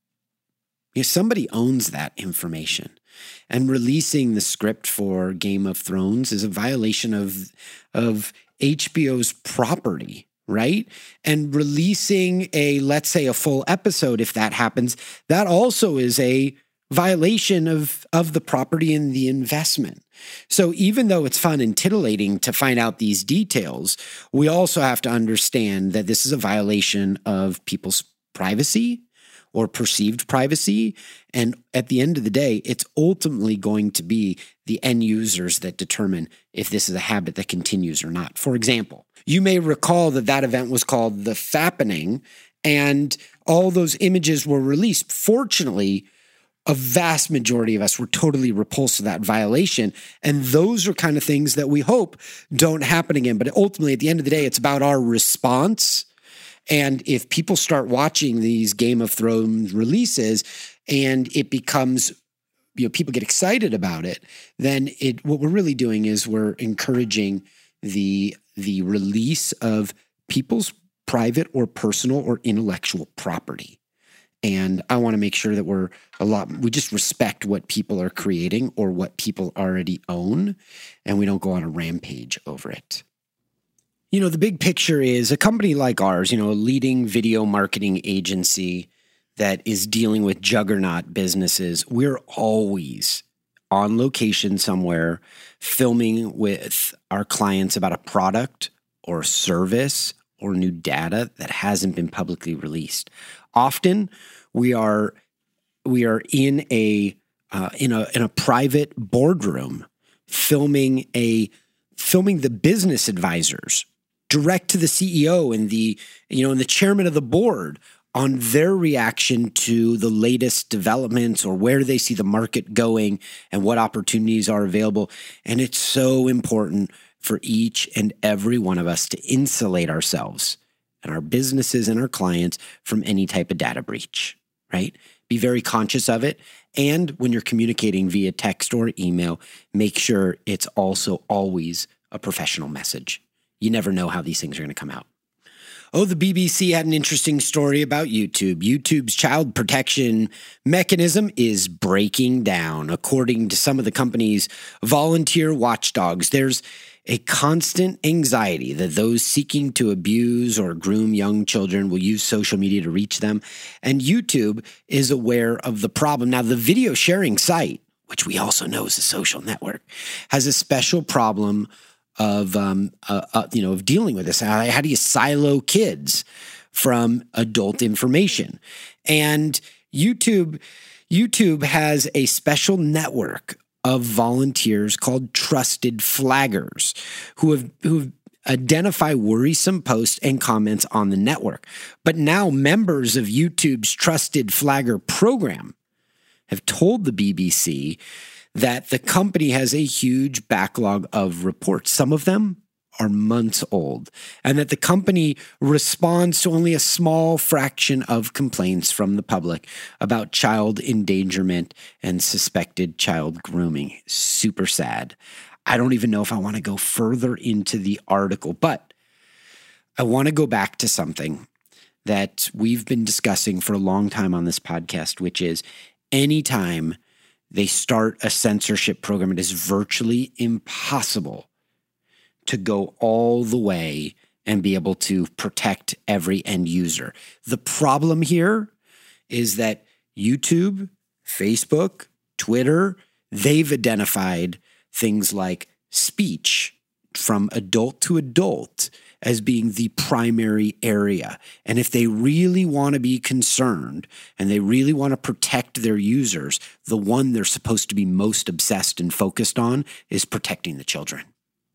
If somebody owns that information, and releasing the script for Game of Thrones is a violation of, of H B O's property, right? And releasing a, let's say, a full episode, if that happens, that also is a violation of, of the property and the investment. So even though it's fun and titillating to find out these details, we also have to understand that this is a violation of people's privacy or perceived privacy. And at the end of the day, it's ultimately going to be the end users that determine if this is a habit that continues or not. For example, you may recall that that event was called the Fappening, and all those images were released. Fortunately, a vast majority of us were totally repulsed to that violation. And those are kind of things that we hope don't happen again. But ultimately, at the end of the day, it's about our response And if people start watching these Game of Thrones releases and it becomes, you know, people get excited about it, then it what we're really doing is we're encouraging the the release of people's private or personal or intellectual property. And I want to make sure that we're a lot, we just respect what people are creating or what people already own, and we don't go on a rampage over it. You know, the big picture is a company like ours, you know, a leading video marketing agency that is dealing with juggernaut businesses. We're always on location somewhere filming with our clients about a product or service or new data that hasn't been publicly released. Often we are we are in a uh, in a in a private boardroom filming a filming the business advisors direct to the C E O and the you know and the chairman of the board on their reaction to the latest developments or where they see the market going and what opportunities are available. And it's so important for each and every one of us to insulate ourselves and our businesses and our clients from any type of data breach, right? Be very conscious of it. And when you're communicating via text or email, make sure it's also always a professional message. You never know how these things are going to come out. Oh, the B B C had an interesting story about YouTube. YouTube's child protection mechanism is breaking down. According to some of the company's volunteer watchdogs, there's a constant anxiety that those seeking to abuse or groom young children will use social media to reach them. And YouTube is aware of the problem. Now, the video sharing site, which we also know is a social network, has a special problem of um, uh, uh, you know of dealing with this. How, how do you silo kids from adult information? And YouTube YouTube has a special network of volunteers called Trusted Flaggers who have who identify worrisome posts and comments on the network. But now members of YouTube's Trusted Flagger program have told the B B C that the company has a huge backlog of reports. Some of them are months old, and that the company responds to only a small fraction of complaints from the public about child endangerment and suspected child grooming. Super sad. I don't even know if I want to go further into the article, but I want to go back to something that we've been discussing for a long time on this podcast, which is anytime they start a censorship program, it is virtually impossible to go all the way and be able to protect every end user. The problem here is that YouTube, Facebook, Twitter, they've identified things like speech from adult to adult as being the primary area. And if they really want to be concerned and they really want to protect their users, the one they're supposed to be most obsessed and focused on is protecting the children.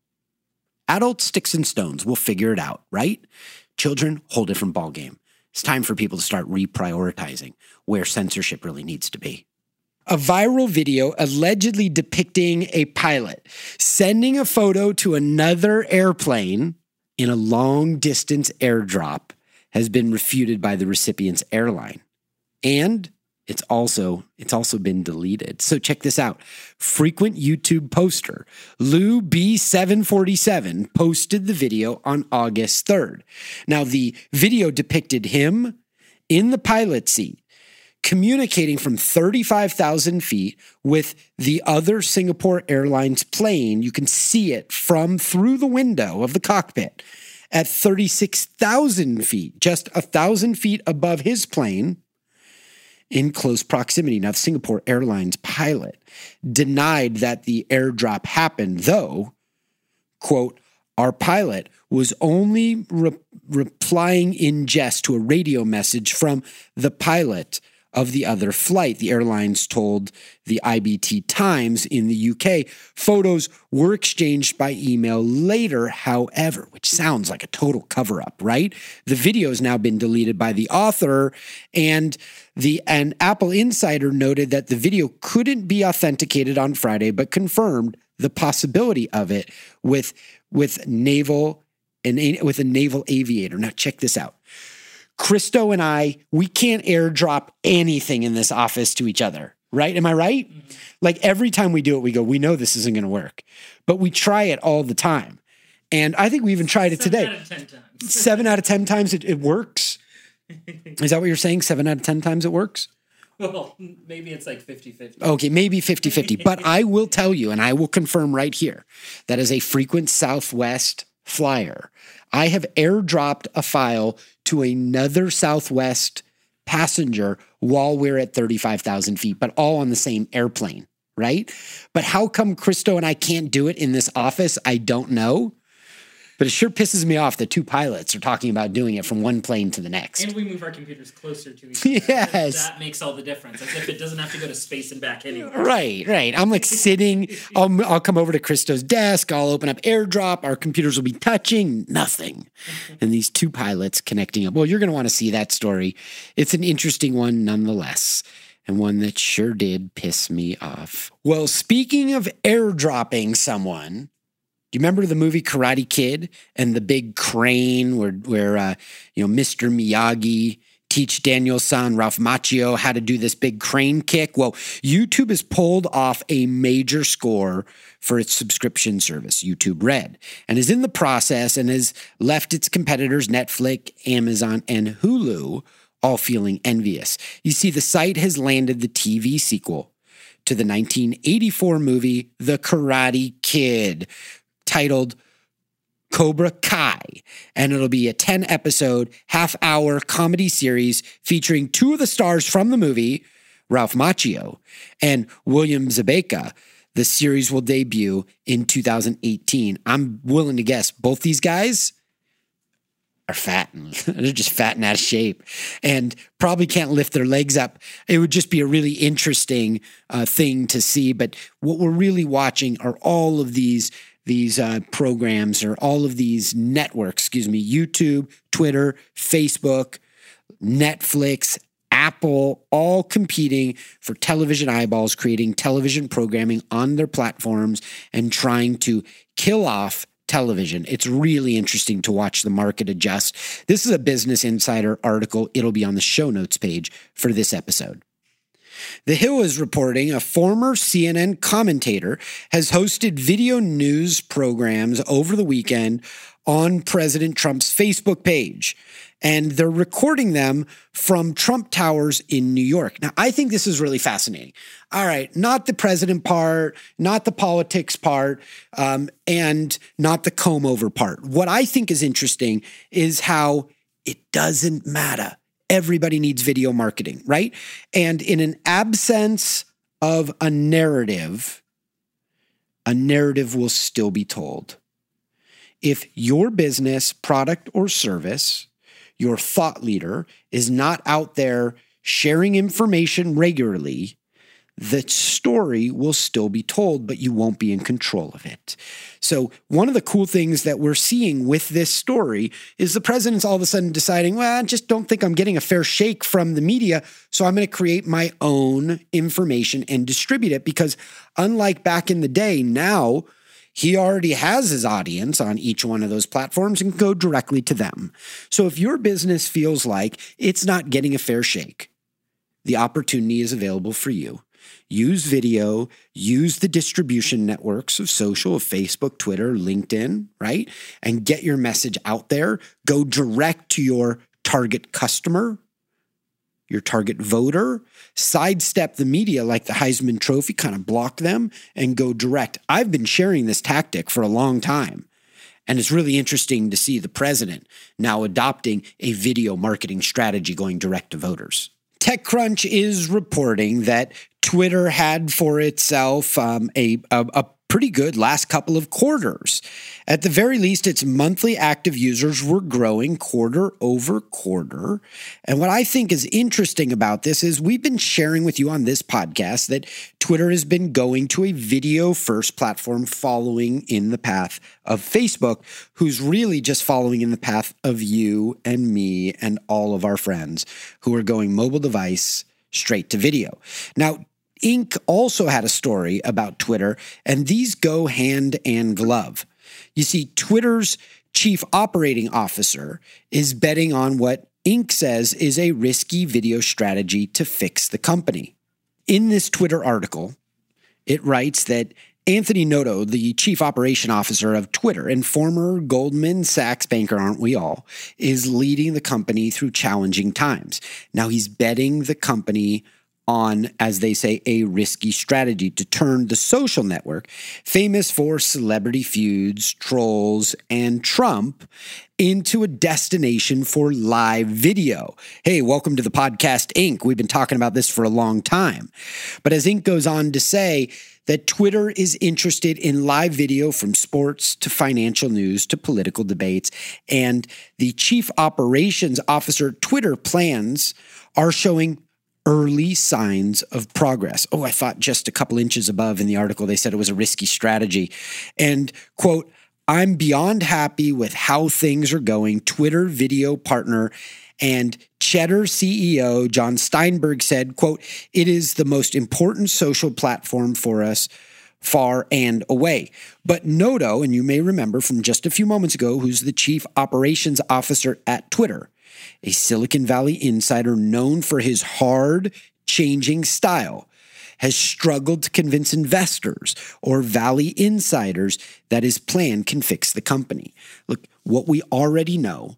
Adult sticks and stones, we'll figure it out, right? Children, whole different ballgame. It's time for people to start reprioritizing where censorship really needs to be. A viral video allegedly depicting a pilot sending a photo to another airplane in a long-distance airdrop has been refuted by the recipient's airline. And it's also it's also been deleted. So check this out. Frequent YouTube poster Lou B seven forty-seven posted the video on August third. Now, the video depicted him in the pilot seat, communicating from thirty-five thousand feet with the other Singapore Airlines plane. You can see it from through the window of the cockpit at thirty-six thousand feet, just one thousand feet above his plane in close proximity. Now, the Singapore Airlines pilot denied that the airdrop happened, though, quote, our pilot was only re- replying in jest to a radio message from the pilot of the other flight. The airlines told the I B T Times in the U K. Photos were exchanged by email later, however, which sounds like a total cover-up, right? The video has now been deleted by the author, and the an Apple insider noted that the video couldn't be authenticated on Friday, but confirmed the possibility of it with with naval and with a naval aviator. Now check this out. Christo and I, we can't airdrop anything in this office to each other, right? Am I right? Mm-hmm. Like every time we do it, we go, we know this isn't going to work, but we try it all the time. And I think we even tried it Seven today. Out of ten times. Seven out of ten times it, it works. Is that what you're saying? Seven out of ten times it works? Well, maybe it's like fifty-fifty. Okay, maybe fifty-fifty. But I will tell you, and I will confirm right here, that as a frequent Southwest flyer, I have airdropped a file to another Southwest passenger while we're at thirty-five thousand feet, but all on the same airplane, right? But how come Christo and I can't do it in this office? I don't know. But it sure pisses me off that two pilots are talking about doing it from one plane to the next. And we move our computers closer to each other. Yes. That makes all the difference, as if it doesn't have to go to space and back anyway. Right, right. I'm like sitting, I'll, I'll come over to Christo's desk, I'll open up AirDrop, our computers will be touching, nothing. And these two pilots connecting up. Well, you're going to want to see that story. It's an interesting one nonetheless, and one that sure did piss me off. Well, speaking of airdropping someone, do you remember the movie Karate Kid and the big crane where, where uh, you know, Mister Miyagi teach Daniel-san, Ralph Macchio, how to do this big crane kick? Well, YouTube has pulled off a major score for its subscription service, YouTube Red, and is in the process and has left its competitors Netflix, Amazon, and Hulu all feeling envious. You see, the site has landed the T V sequel to the nineteen eighty-four movie The Karate Kid, titled Cobra Kai, and it'll be a ten-episode, half-hour comedy series featuring two of the stars from the movie, Ralph Macchio and William Zabka. The series will debut in two thousand eighteen. I'm willing to guess both these guys are fat. And they're just fat and out of shape and probably can't lift their legs up. It would just be a really interesting uh, thing to see. But what we're really watching are all of these these uh, programs, or all of these networks, excuse me, YouTube, Twitter, Facebook, Netflix, Apple, all competing for television eyeballs, creating television programming on their platforms and trying to kill off television. It's really interesting to watch the market adjust. This is a Business Insider article. It'll be on the show notes page for this episode. The Hill is reporting a former C N N commentator has hosted video news programs over the weekend on President Trump's Facebook page, and they're recording them from Trump Towers in New York. Now, I think this is really fascinating. All right, not the president part, not the politics part, um, and not the comb-over part. What I think is interesting is how it doesn't matter. Everybody needs video marketing, right? And in an absence of a narrative, a narrative will still be told. If your business, product, or service, your thought leader, is not out there sharing information regularly, the story will still be told, but you won't be in control of it. So one of the cool things that we're seeing with this story is the president's all of a sudden deciding, well, I just don't think I'm getting a fair shake from the media, so I'm going to create my own information and distribute it, because unlike back in the day, now he already has his audience on each one of those platforms and can go directly to them. So if your business feels like it's not getting a fair shake, the opportunity is available for you. Use video, use the distribution networks of social, of Facebook, Twitter, LinkedIn, right? And get your message out there. Go direct to your target customer, your target voter. Sidestep the media like the Heisman Trophy, kind of block them and go direct. I've been sharing this tactic for a long time, and it's really interesting to see the president now adopting a video marketing strategy going direct to voters. TechCrunch is reporting that Twitter had for itself um, a, a, a pretty good last couple of quarters. At the very least, its monthly active users were growing quarter over quarter. And what I think is interesting about this is we've been sharing with you on this podcast that Twitter has been going to a video-first platform, following in the path of Facebook, who's really just following in the path of you and me and all of our friends who are going mobile device straight to video. Now, Inc also had a story about Twitter, and these go hand and glove. You see, Twitter's chief operating officer is betting on what Inc says is a risky video strategy to fix the company. In this Twitter article, it writes that Anthony Noto, the chief operation officer of Twitter and former Goldman Sachs banker, aren't we all, is leading the company through challenging times. Now he's betting the company on, as they say, a risky strategy to turn the social network, famous for celebrity feuds, trolls, and Trump, into a destination for live video. Hey, welcome to the podcast, Incorporated. We've been talking about this for a long time. But as Incorporated goes on to say that Twitter is interested in live video from sports to financial news to political debates, and the chief operations officer at Twitter plans are showing early signs of progress. Oh, I thought just a couple inches above in the article, they said it was a risky strategy. And, quote, I'm beyond happy with how things are going. Twitter video partner and Cheddar C E O John Steinberg said, quote, it is the most important social platform for us far and away. But Noto, and you may remember from just a few moments ago, who's the chief operations officer at Twitter, a Silicon Valley insider known for his hard-changing style, has struggled to convince investors or Valley insiders that his plan can fix the company. Look, what we already know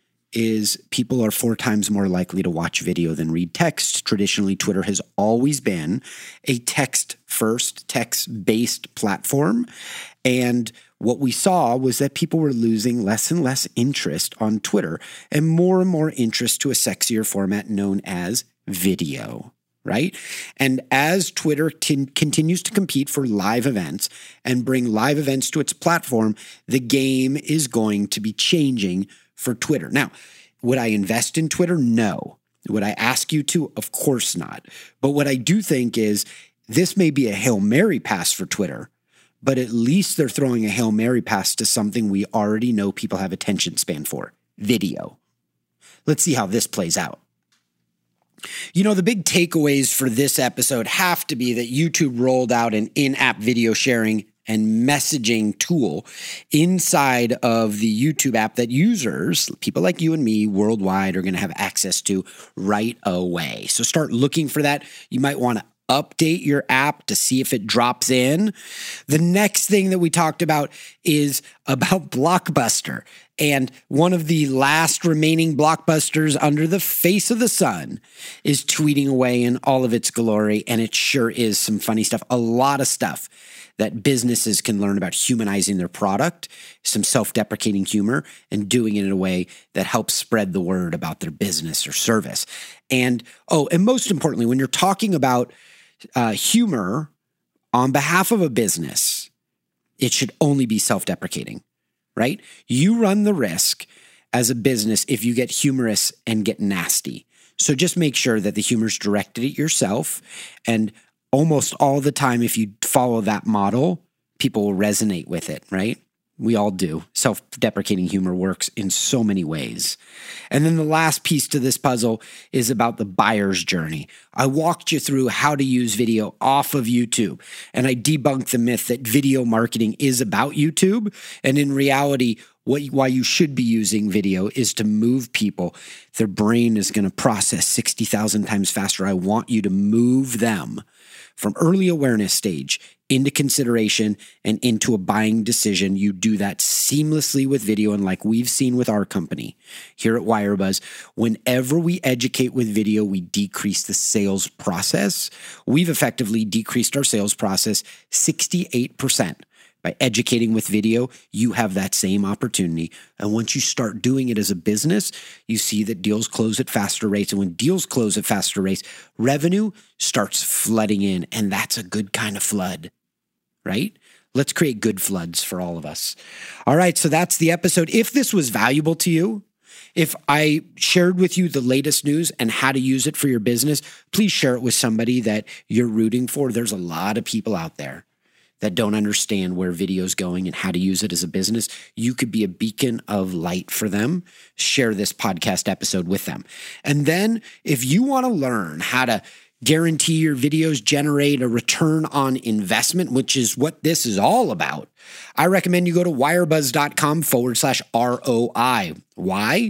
is people are four times more likely to watch video than read text. Traditionally, Twitter has always been a text-first, text-based platform. And what we saw was that people were losing less and less interest on Twitter and more and more interest to a sexier format known as video, right? And as Twitter t- continues to compete for live events and bring live events to its platform, the game is going to be changing for Twitter. Now, would I invest in Twitter? No. Would I ask you to? Of course not. But what I do think is this may be a Hail Mary pass for Twitter, but at least they're throwing a Hail Mary pass to something we already know people have attention span for, video. Let's see how this plays out. You know, the big takeaways for this episode have to be that YouTube rolled out an in-app video sharing and messaging tool inside of the YouTube app that users, people like you and me worldwide, are going to have access to right away. So start looking for that. You might want to update your app to see if it drops in. The next thing that we talked about is about Blockbuster. And one of the last remaining blockbusters under the face of the sun is tweeting away in all of its glory. And it sure is some funny stuff, a lot of stuff that businesses can learn about humanizing their product, some self-deprecating humor, and doing it in a way that helps spread the word about their business or service. And, oh, and most importantly, when you're talking about uh, humor on behalf of a business, it should only be self-deprecating, right? You run the risk as a business if you get humorous and get nasty. So just make sure that the humor's directed at yourself, and almost all the time, if you follow that model, people will resonate with it, right? We all do. Self-deprecating humor works in so many ways. And then the last piece to this puzzle is about the buyer's journey. I walked you through how to use video off of YouTube, and I debunked the myth that video marketing is about YouTube. And in reality, what, why you should be using video is to move people. Their brain is going to process sixty thousand times faster. I want you to move them from early awareness stage into consideration and into a buying decision. You do that seamlessly with video. And like we've seen with our company here at Wirebuzz, whenever we educate with video, we decrease the sales process. We've effectively decreased our sales process sixty-eight percent. By educating with video, you have that same opportunity. And once you start doing it as a business, you see that deals close at faster rates. And when deals close at faster rates, revenue starts flooding in. And that's a good kind of flood, right? Let's create good floods for all of us. All right, so that's the episode. If this was valuable to you, if I shared with you the latest news and how to use it for your business, please share it with somebody that you're rooting for. There's a lot of people out there that don't understand where video is going and how to use it as a business. You could be a beacon of light for them. Share this podcast episode with them. And then if you want to learn how to guarantee your videos generate a return on investment, which is what this is all about, I recommend you go to wirebuzz.com forward slash ROI. Why?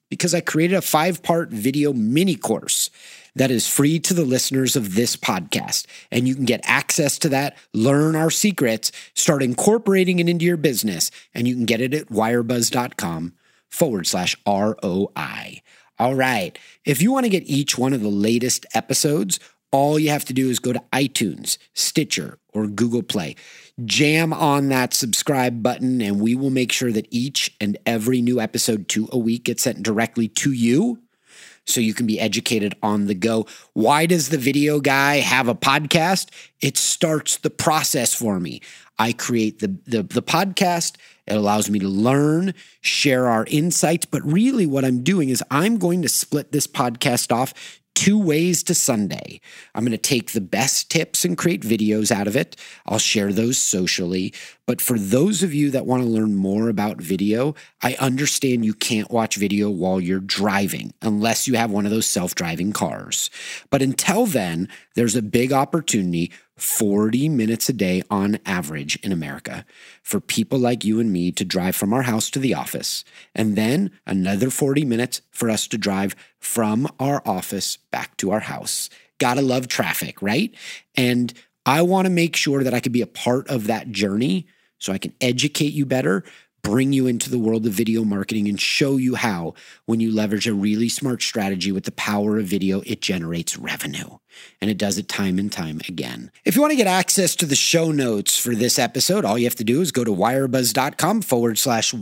Because I created a five-part video mini course that is free to the listeners of this podcast. And you can get access to that, learn our secrets, start incorporating it into your business, and you can get it at wirebuzz.com forward slash ROI. All right. If you want to get each one of the latest episodes, all you have to do is go to iTunes, Stitcher, or Google Play. Jam on that subscribe button, and we will make sure that each and every new episode, two a week, gets sent directly to you so you can be educated on the go. Why does the video guy have a podcast? It starts the process for me. I create the, the, the podcast. It allows me to learn, share our insights. But really what I'm doing is I'm going to split this podcast off two ways to Sunday. I'm going to take the best tips and create videos out of it. I'll share those socially. But for those of you that want to learn more about video, I understand you can't watch video while you're driving unless you have one of those self-driving cars. But until then, there's a big opportunity, forty minutes a day on average in America, for people like you and me to drive from our house to the office, and then another forty minutes for us to drive from our office back to our house. Gotta love traffic, right? And I want to make sure that I can be a part of that journey so I can educate you better, bring you into the world of video marketing, and show you how, when you leverage a really smart strategy with the power of video, it generates revenue. And it does it time and time again. If you want to get access to the show notes for this episode, all you have to do is go to wirebuzz.com forward slash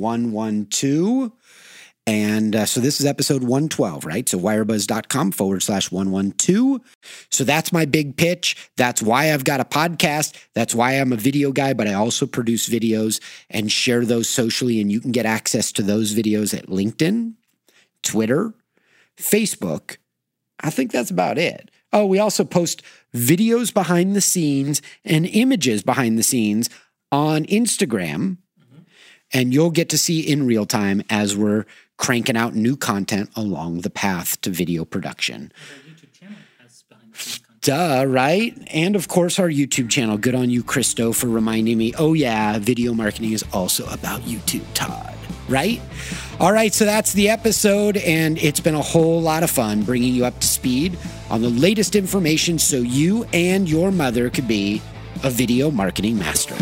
112. And uh, so this is episode one twelve, right? So wirebuzz.com forward slash 112. So that's my big pitch. That's why I've got a podcast. That's why I'm a video guy, but I also produce videos and share those socially. And you can get access to those videos at LinkedIn, Twitter, Facebook. I think that's about it. Oh, we also post videos behind the scenes and images behind the scenes on Instagram. Mm-hmm. And you'll get to see in real time as we're cranking out new content along the path to video production. Our YouTube channel has behind the scenes content. Duh, right? And of course, our YouTube channel. Good on you, Christo, for reminding me. Oh yeah, video marketing is also about YouTube, Todd. Right? All right, so that's the episode, and it's been a whole lot of fun bringing you up to speed on the latest information so you and your mother could be a video marketing master.